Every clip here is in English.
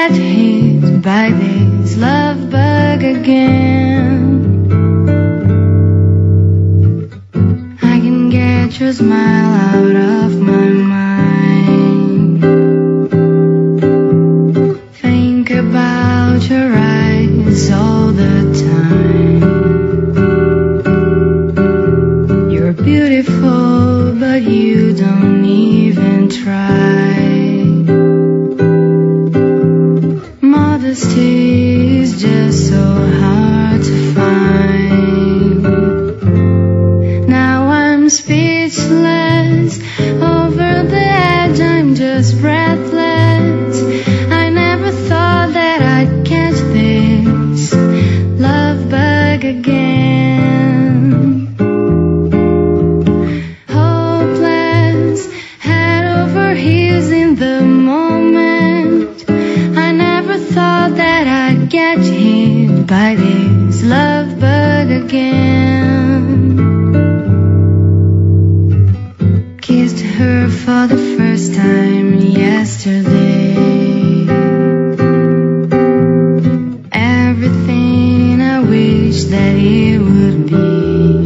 get hit by this love bug again. I can get your smile out of my mind. Think about your eyes all the time. You're beautiful, but you don't even try. Modesty is just so hard to find. Now I'm speechless, over the edge I'm just breathless. I never thought that I'd catch this love bug again. Hopeless, head over heels in the moment. I never thought that I'd get hit by this love bug again. Kissed her for the first time yesterday. Everything I wish that it would be.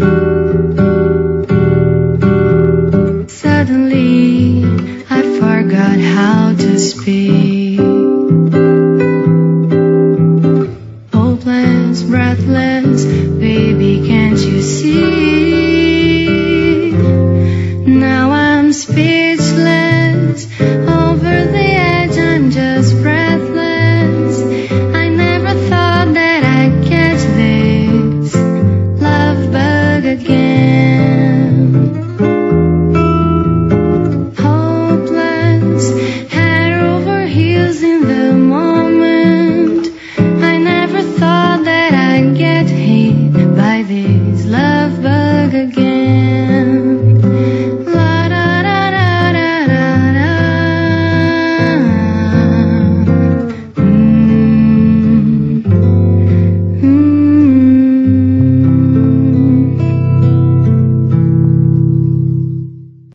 Suddenly I forgot how to speak.